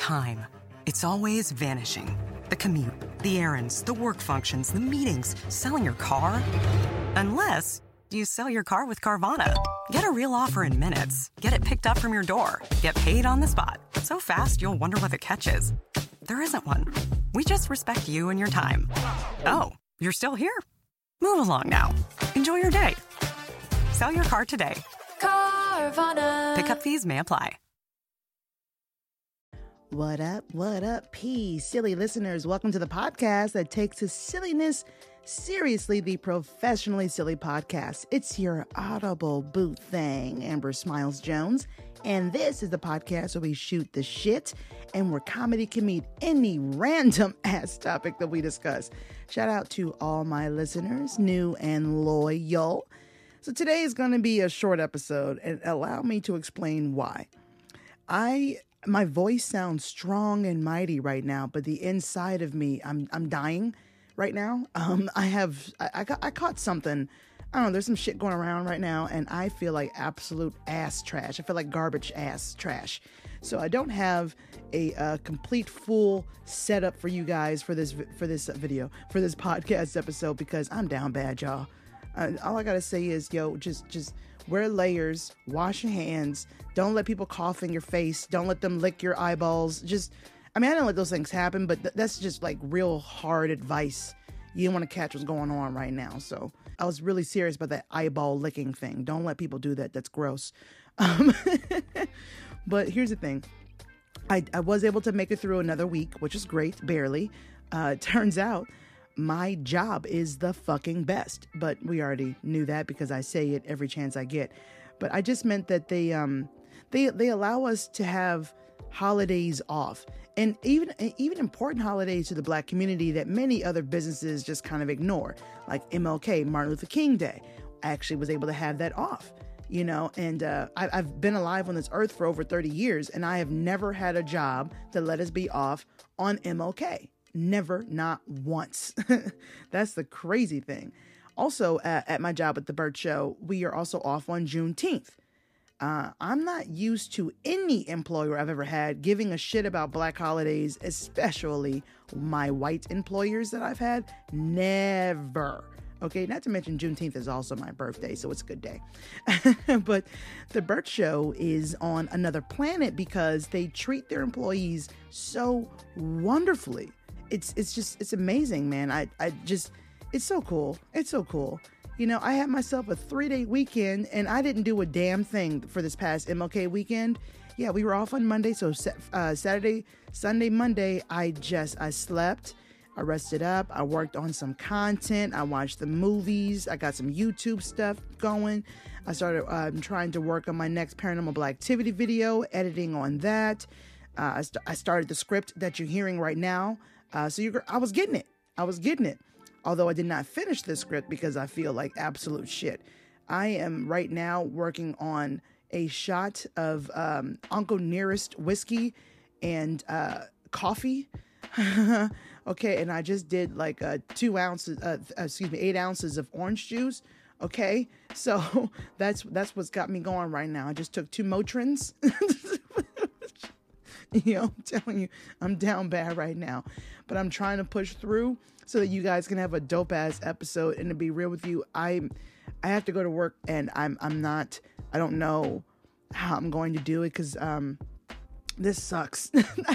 time. It's always vanishing. The commute, the errands, the work functions, the meetings, selling your car. Unless you sell your car with Carvana. Get a real offer in minutes. Get it picked up from your door. Get paid on the spot. So fast, you'll wonder what the catch is. There isn't one. We just respect you and your time. Oh, you're still here? Move along now. Enjoy your day. Sell your car today. Carvana. Pickup fees may apply. What up, peace, silly listeners? Welcome to the podcast that takes his silliness seriously, the Professionally Silly Podcast. It's your audible boot thing, Amber Smiles Jones, and this is the podcast where we shoot the shit and where comedy can meet any random ass topic that we discuss. Shout out to all my listeners, new and loyal. So today is going to be a short episode, and allow me to explain why. My voice sounds strong and mighty right now, but the inside of me, I'm dying right now. I caught something. I don't know. There's some shit going around right now, and I feel like absolute ass trash. I feel like garbage ass trash. So I don't have a complete full setup for you guys for this podcast episode because I'm down bad, y'all. All I gotta say is, just wear layers, wash your hands, don't let people cough in your face, don't let them lick your eyeballs. I don't let those things happen, but that's just like real hard advice. You don't want to catch what's going on right now. So I was really serious about that eyeball licking thing. Don't let people do that. That's gross. But here's the thing. I was able to make it through another week, which is great, barely. Turns out my job is the fucking best, but we already knew that because I say it every chance I get. But I just meant that they allow us to have holidays off, and even important holidays to the Black community that many other businesses just kind of ignore, like MLK, Martin Luther King Day. I actually was able to have that off, and I've been alive on this earth for over 30 years, and I have never had a job that let us be off on MLK. Never, not once. That's the crazy thing. Also, at my job at the Burt Show, we are also off on Juneteenth. I'm not used to any employer I've ever had giving a shit about Black holidays, especially my white employers that I've had. Never. Okay, not to mention Juneteenth is also my birthday, so it's a good day. But the Burt Show is on another planet because they treat their employees so wonderfully. It's amazing, man. It's so cool. It's so cool. I had myself a 3-day weekend and I didn't do a damn thing for this past MLK weekend. Yeah, we were off on Monday. So Saturday, Sunday, Monday, I slept, I rested up. I worked on some content. I watched the movies. I got some YouTube stuff going. I started trying to work on my next Paranormal Black Activity video, editing on that. I started the script that you're hearing right now. I was getting it. Although I did not finish the script because I feel like absolute shit. I am right now working on a shot of Uncle Nearest whiskey and coffee. Okay, and I just did like 8 ounces of orange juice. Okay, so that's what's got me going right now. I just took 2 Motrins. I'm telling you, I'm down bad right now, but I'm trying to push through so that you guys can have a dope ass episode. And to be real with you, I have to go to work, and I don't know how I'm going to do it because this sucks.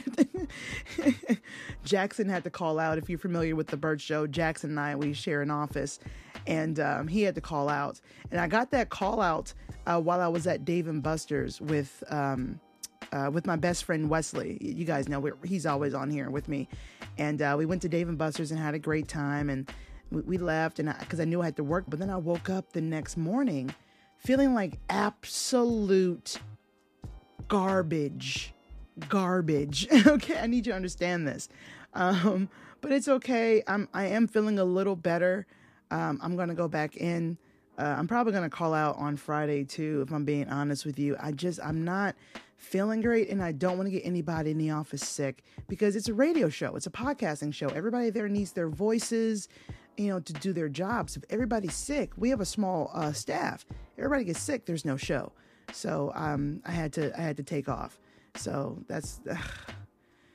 Jackson had to call out. If you're familiar with the Burt Show, Jackson and I, we share an office, and he had to call out, and I got that call out while I was at Dave & Buster's with my best friend Wesley. You guys know he's always on here with me, and we went to Dave & Buster's and had a great time, and we left, and because I knew I had to work, but then I woke up the next morning feeling like absolute garbage. Okay, I need you to understand this, but it's okay. I am feeling a little better. I'm gonna go back in. I'm probably gonna call out on Friday too, if I'm being honest with you. I'm not feeling great, and I don't want to get anybody in the office sick because it's a radio show. It's a podcasting show. Everybody there needs their voices, to do their jobs. If everybody's sick, we have a small staff. Everybody gets sick, there's no show. So I had to take off. So that's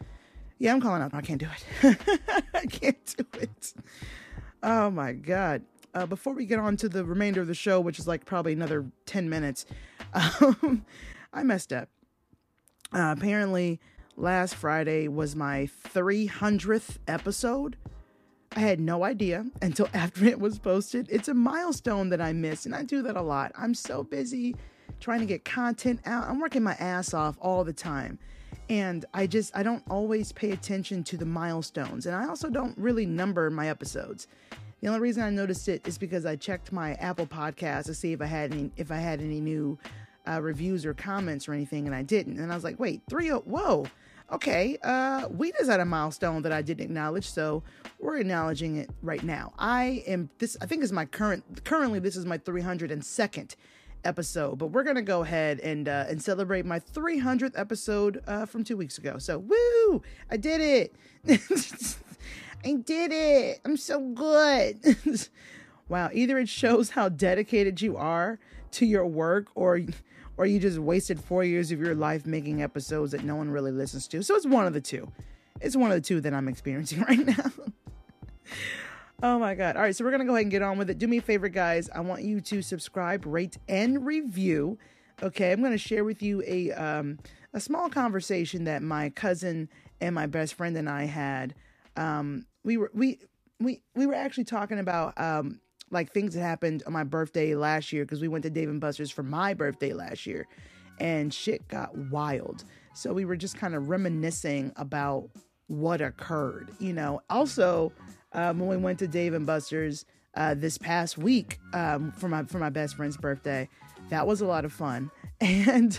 Yeah, I'm calling out. I can't do it. I can't do it. Oh my God. Before we get on to the remainder of the show, which is like probably another 10 minutes, I messed up. Apparently, last Friday was my 300th episode. I had no idea until after it was posted. It's a milestone that I missed, and I do that a lot. I'm so busy trying to get content out. I'm working my ass off all the time. And I don't always pay attention to the milestones. And I also don't really number my episodes. The only reason I noticed it is because I checked my Apple Podcast to see if I had any new reviews or comments or anything, and I didn't. And I was like, wait, whoa. Okay, we just had a milestone that I didn't acknowledge, so we're acknowledging it right now. I think this is my currently this is my 302nd episode, but we're gonna go ahead and celebrate my 300th episode from 2 weeks ago. So woo, I did it. I did it. I'm so good. Wow, either it shows how dedicated you are to your work, or you just wasted 4 years of your life making episodes that no one really listens to. So it's one of the two. It's one of the two that I'm experiencing right now. Oh my God. All right, so we're going to go ahead and get on with it. Do me a favor, guys. I want you to subscribe, rate, and review. Okay, I'm going to share with you a small conversation that my cousin and my best friend and I had. We were actually talking about like things that happened on my birthday last year, because we went to Dave & Buster's for my birthday last year, and shit got wild. So we were just kind of reminiscing about what occurred, you know. Also, when we went to Dave & Buster's this past week for my best friend's birthday, that was a lot of fun. And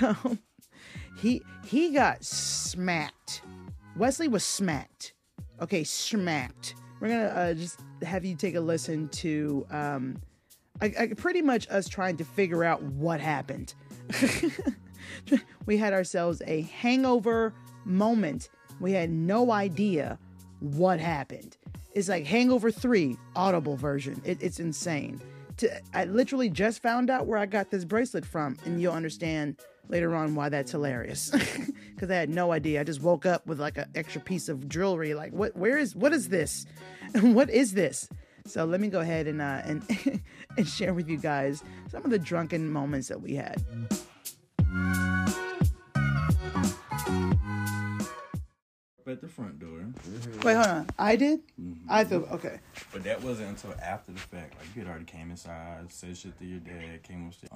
he got smacked. Wesley was smacked. Okay, smacked. We're gonna just have you take a listen to pretty much us trying to figure out what happened. We had ourselves a hangover moment. We had no idea what happened. It's like Hangover 3 Audible version. It's insane. I literally just found out where I got this bracelet from, and you'll understand later on why that's hilarious. Because I had no idea. I just woke up with like an extra piece of jewelry. Like, what is this? What is this? So let me go ahead and and share with you guys some of the drunken moments that we had. At the front door. Mm-hmm. Wait, hold on. I did? Mm-hmm. I thought, okay. But that wasn't until after the fact. Like, you had already came inside, said shit to your dad, came upstairs.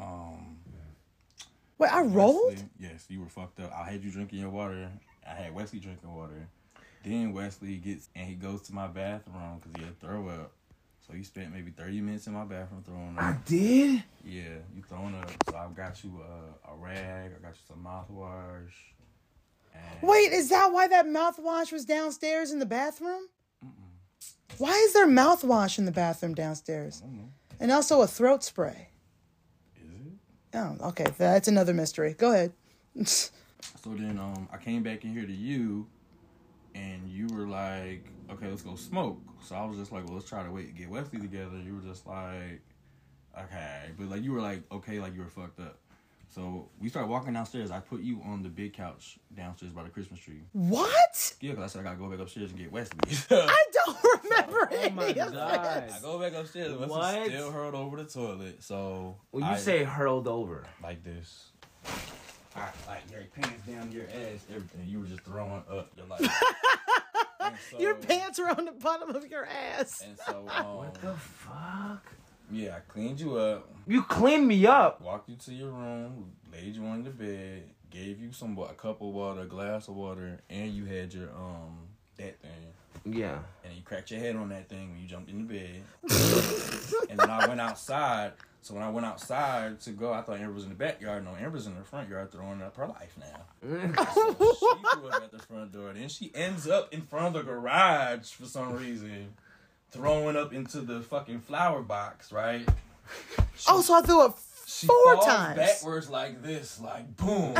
Wait, I rolled? Yes, you were fucked up. I had you drinking your water. I had Wesley drinking water. Then Wesley he goes to my bathroom because he had throw up. So you spent maybe 30 minutes in my bathroom throwing up. I did? Yeah, you throwing up. So I got you a rag. I got you some mouthwash. Wait, is that why that mouthwash was downstairs in the bathroom? Why is there mouthwash in the bathroom downstairs? I don't know. And also a throat spray. Is it? Oh, okay. That's another mystery. Go ahead. So then I came back in here to you, and you were like, okay, let's go smoke. So I was just like, well, let's try to wait to get Wesley together. You were just like, okay. But like, you were like, okay, like you were fucked up. So we started walking downstairs. I put you on the big couch downstairs by the Christmas tree. What? Yeah, because I said I got to go back upstairs and get Wesley. I don't remember any of God. this. I go back upstairs. Wesley still hurled over the toilet. So when you say hurled over, like this. Like your pants down your ass, everything. You were just throwing up. You're like, so, your pants are on the bottom of your ass. And so, what the fuck? Yeah, I cleaned you up. You cleaned me up. Walked you to your room, laid you on the bed, gave you a cup of water, a glass of water, and you had your that thing. Yeah. And you cracked your head on that thing when you jumped in the bed. And then I went outside. So when I went outside to go, I thought Amber was in the backyard. No, Amber's in the front yard throwing up her life now. So she threw up at the front door. Then she ends up in front of the garage for some reason, throwing up into the fucking flower box, right? So I threw up she 4 falls times. backwards like this, like boom.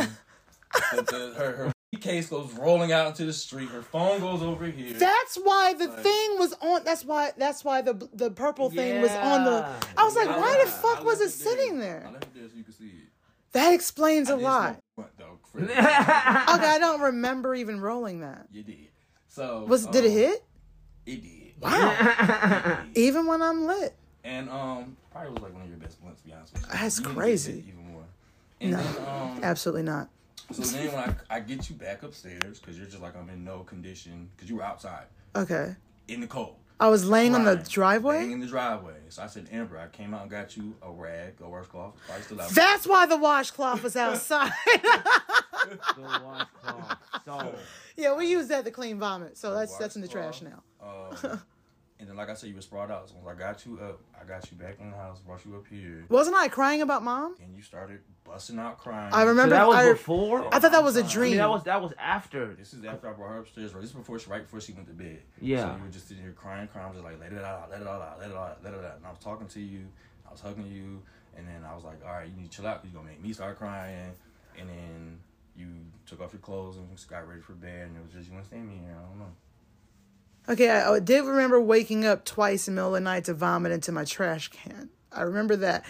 Her case goes rolling out into the street. Her phone goes over here. That's why the thing was on. That's why the purple thing was on the. I was like, why the fuck was it sitting there? I left it there so you could see it. That explains a lot. What though? Okay, I don't remember even rolling that. You did. So Did it hit? It did. Wow. Even when I'm lit. And probably was like one of your best blunts, to be honest with you. That's You didn't crazy. get hit even more. And No, then, absolutely not. So then when I get you back upstairs, because you're just like, I'm in no condition, because you were outside Okay. in the cold. I was laying on the Laying driveway? in the driveway. So I said, Amber, I came out and got you a rag, a washcloth. Probably still out there. That's why the washcloth was outside. The washcloth. So, Yeah, we use that to clean vomit. So that's in the trash Washcloth. now. And then, like I said, you were sprawled out. So once I got you up, I got you back in the house, brought you up here, Wasn't I crying about mom? and you started busting out crying. I so remember. that was I before? thought that was a I mean, dream. that was after. This is after I brought her upstairs. Right? This is right before she went to bed. Yeah. So you were just sitting here crying. I was just like, let it out, let it all out, let it all out, let it out. And I was talking to you. I was hugging you. And then I was like, all right, you need to chill out because you're going to make me start crying. And then you took off your clothes and just got ready for bed. And it was just, you want to stay in me here? I don't know. Okay, I did remember waking up twice in the middle of the night to vomit into my trash can. I remember that.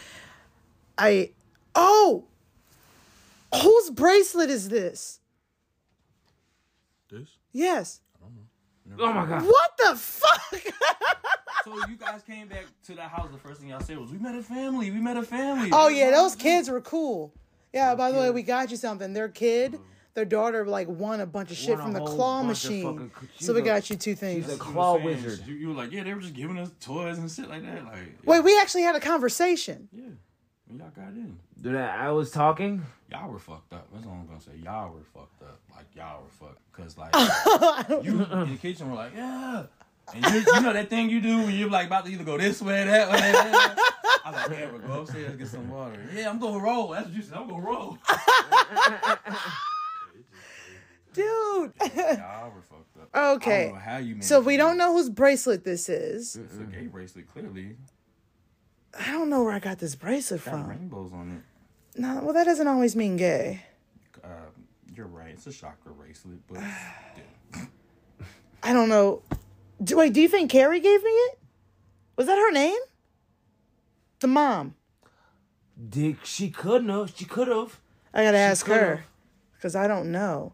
Whose bracelet is this? This? Yes. Oh my God. What the fuck? So you guys came back to that house. The first thing y'all said was, we met a family. We met a family. Oh yeah, those kids were cool. Yeah, by the way, we got you something. Their daughter like won a bunch of shit Won a from the whole claw bunch of machine. fucking- So we got you two things. she's a You were claw saying, wizard. You were like, yeah, they were just giving us toys and shit like that. Like, Wait, we actually had a conversation. yeah, when y'all got in. Dude, I was talking. Y'all were fucked up. That's all I'm gonna say. Y'all were fucked up. Like, y'all were fucked. Cause like, you in the kitchen were like, yeah. And you know that thing you do when you're like about to either go this way, that way, that way. I was like, yeah, but go upstairs, get some water. Yeah, I'm gonna roll. That's what you said. I'm gonna roll. Dude. Y'all were fucked up. I Okay. don't know how you So managed we to don't know whose bracelet this is. It's a gay bracelet, clearly. I don't know where I got this bracelet Got from. rainbows on it. No, well, that doesn't always mean gay. You're right. It's a chakra bracelet, but still. I don't know. Do you think Carrie gave me it? Was that her name? The mom. Dick, she couldn't have. She could have. I gotta ask her. could've. Because I don't know.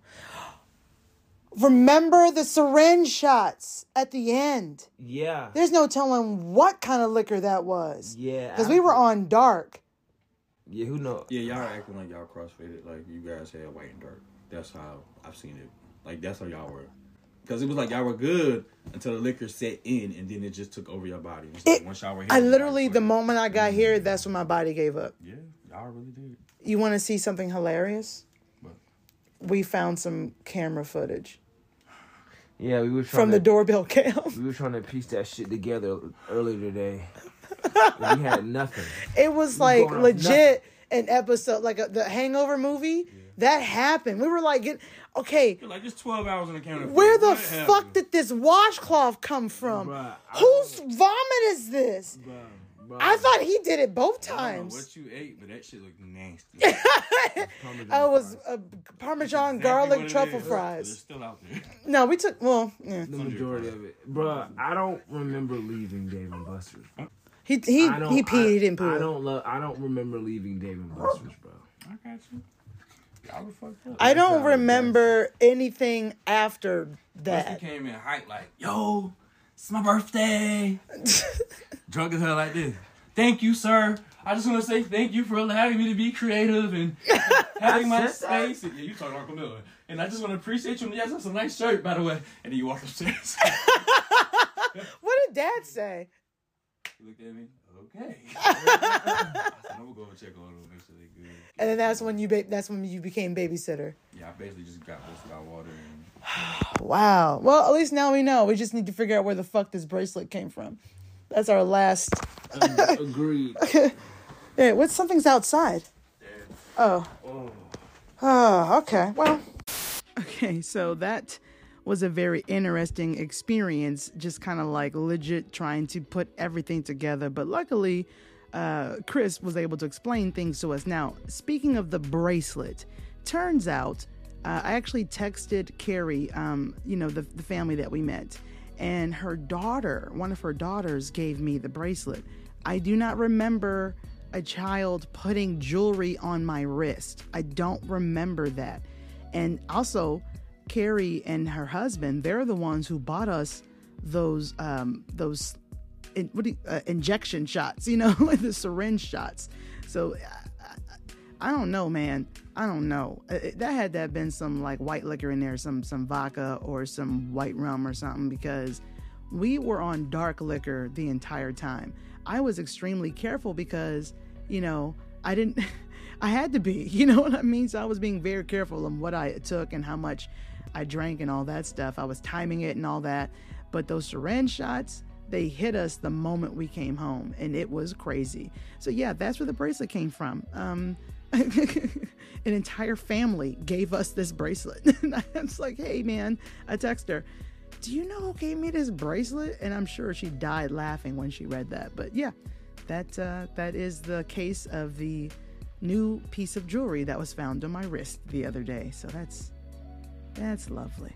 Remember the syringe shots at the end. Yeah. There's no telling what kind of liquor that was. Yeah. Because we were on dark. Yeah, who knows? Yeah, y'all are acting like y'all crossfaded. Like, you guys had white and dark. That's how I've seen it. Like, that's how y'all were. Because it was like y'all were good until the liquor set in, and then it just took over your body. It's like once y'all were here, I you literally, guys the were- moment I got here, that's when my body gave up. Yeah, y'all really did. You want to see something hilarious? But We found some camera footage Yeah, we were trying from to, the doorbell cam. We were trying to piece that shit together earlier today. But we had nothing. It was like going off legit an episode, like the Hangover movie. That happened. We were like, okay, You're like, it's 12 hours in the counter. where the fuck did this washcloth come from? Bruh, Whose vomit is this? Bruh, I thought he did it both I don't know times. what you ate, but that shit looked nasty. I was Parmesan Exactly garlic what it truffle is, but fries. it's still out there. No, we took, well, yeah. the majority of it. Bruh, I don't remember leaving Dave and Buster's. He I peed, he didn't poo. I don't remember leaving Dave and Buster's, bro. I got you. Y'all were fucked up. I don't remember anything after Buster that. came in hype like, yo, it's my birthday. Drunk as hell like this. Thank you, sir. I just want to say thank you for allowing me to be creative and having my said that. space. Yeah, you talking Uncle Miller. And I just want to appreciate you. Yes, that's a nice shirt, by the way. And then you walk upstairs. What did Dad say? He looked at me. Okay. I said, I'm gonna go and check on them, make sure they good. And then that's when you became babysitter. Yeah, I basically just got busted out water and Wow. Well, at least now we know. We just need to figure out where the fuck this bracelet came from. That's our last. Agreed. Hey, something's outside. Oh. Oh, okay. Well. Okay, so that was a very interesting experience, just kind of like legit trying to put everything together. But luckily, Chris was able to explain things to us. Now, speaking of the bracelet, turns out I actually texted Carrie, the family that we met, and her daughter, one of her daughters, gave me the bracelet. I do not remember a child putting jewelry on my wrist. I don't remember that. And also, Carrie and her husband, they're the ones who bought us those injection shots, like the syringe shots. So I don't know, man. I don't know. That had to have been some like white liquor in there, some vodka or some white rum or something, because we were on dark liquor the entire time. I was extremely careful because, I had to be, you know what I mean? So I was being very careful of what I took and how much I drank and all that stuff. I was timing it and all that. But those syringe shots, they hit us the moment we came home, and it was crazy. So yeah, that's where the bracelet came from. An entire family gave us this bracelet. And I was like, hey man, I text her, do you know who gave me this bracelet? And I'm sure she died laughing when she read that. But yeah, that is the case of the new piece of jewelry that was found on my wrist the other day. So that's lovely.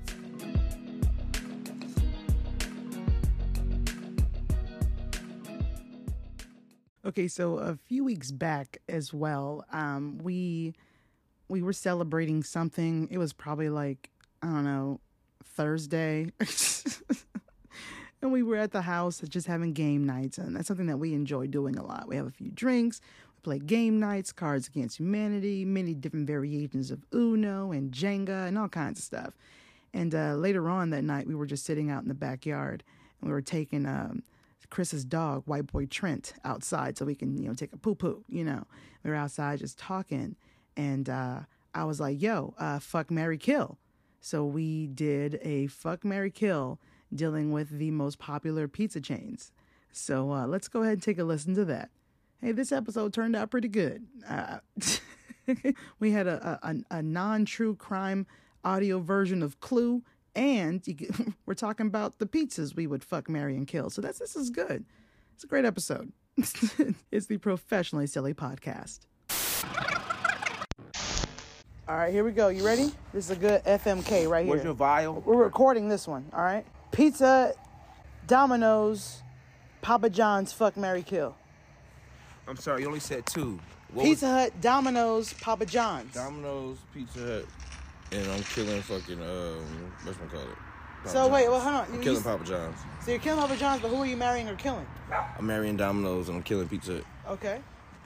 Okay, so a few weeks back as well, we were celebrating something. It was probably like, I don't know, Thursday. And we were at the house just having game nights, and that's something that we enjoy doing a lot. We have a few drinks, we play game nights, Cards Against Humanity, many different variations of Uno and Jenga and all kinds of stuff. And later on that night, we were just sitting out in the backyard, and we were taking Chris's dog, White Boy Trent, outside so we can, take a poo-poo, We were outside just talking, and I was like, yo, fuck, marry, kill. So we did a fuck, marry, kill dealing with the most popular pizza chains. So let's go ahead and take a listen to that. Hey, this episode turned out pretty good. We had a non-true crime audio version of Clue, and we're talking about the pizzas we would fuck, marry, and kill. So this is good. It's a great episode. It's the Professionally Silly Podcast. All right, here we go. You ready? This is a good FMK right here. Where's your vial? We're recording this one, all right? Pizza, Domino's, Papa John's, fuck, marry, kill. I'm sorry, you only said two. Pizza Hut, Domino's, Papa John's. Domino's, Pizza Hut, and I'm killing fucking, whatchamacallit? So wait, well, hold on. I'm killing Papa John's. So you're killing Papa John's, but who are you marrying or killing? I'm marrying Domino's and I'm killing Pizza Hut. Okay.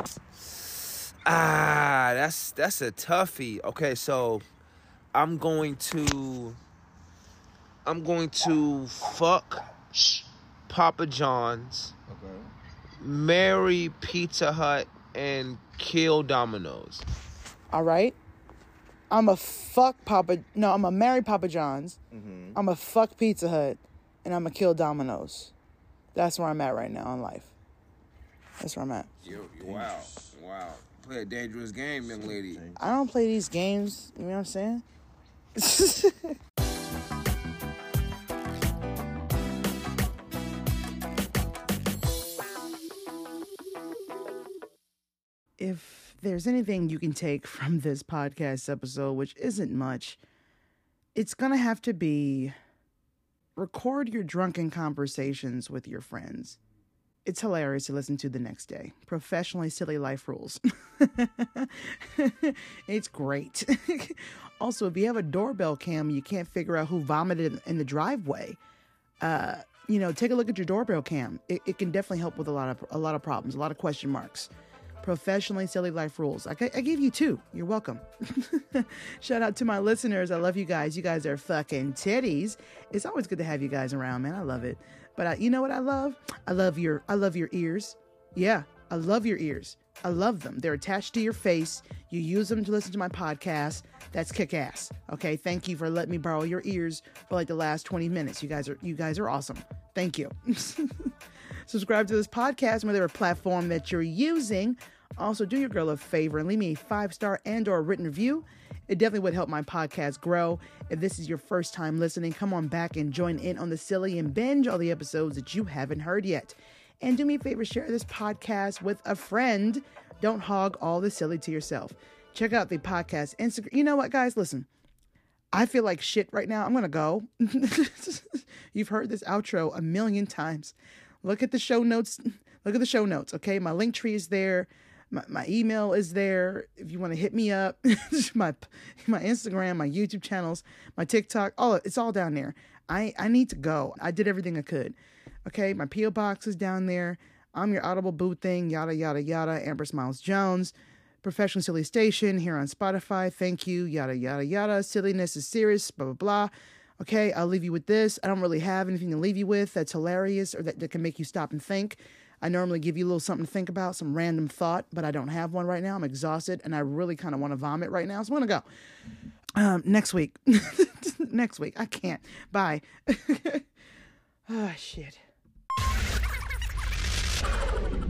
That's a toughie. Okay, so I'm going to fuck Papa John's, Okay. marry Pizza Hut, and kill Domino's. All right. I'm a marry Papa John's. Mm-hmm. I'm a fuck Pizza Hut, and I'm a kill Domino's. That's where I'm at right now in life. That's where I'm at. Wow. Play a dangerous game, young lady. I don't play these games. You know what I'm saying? If there's anything you can take from this podcast episode, which isn't much, it's going to have to be record your drunken conversations with your friends. It's hilarious to listen to the next day. Professionally Silly Life Rules. It's great. Also, if you have a doorbell cam, you can't figure out who vomited in the driveway. Take a look at your doorbell cam. It can definitely help with a lot of problems, a lot of question marks. Professionally Silly Life Rules. I gave you 2. You're welcome. Shout out to my listeners. I love you guys. You guys are fucking titties. It's always good to have you guys around, man. I love it. But you know what I love? I love your ears. Yeah, I love your ears. I love them. They're attached to your face. You use them to listen to my podcast. That's kick ass. Okay, thank you for letting me borrow your ears for like the last 20 minutes. You guys are awesome. Thank you. Subscribe to this podcast on whatever platform that you're using. Also, do your girl a favor and leave me a 5-star and/or written review. It definitely would help my podcast grow. If this is your first time listening, come on back and join in on the silly and binge all the episodes that you haven't heard yet. And do me a favor, share this podcast with a friend. Don't hog all the silly to yourself. Check out the podcast Instagram. You know what, guys? Listen, I feel like shit right now. I'm going to go. You've heard this outro a million times. Look at the show notes. Okay, my link tree is there. My email is there. If you want to hit me up, my Instagram, my YouTube channels, my TikTok, it's all down there. I need to go. I did everything I could. Okay, my P.O. box is down there. I'm your Audible Boo thing, yada, yada, yada. Amber Smiles Jones. Professional Silly Station here on Spotify. Thank you, yada, yada, yada. Silliness is serious, blah, blah, blah. Okay, I'll leave you with this. I don't really have anything to leave you with that's hilarious or that can make you stop and think. I normally give you a little something to think about, some random thought, but I don't have one right now. I'm exhausted, and I really kind of want to vomit right now, so I'm going to go. Next week. Next week. I can't. Bye. Shit.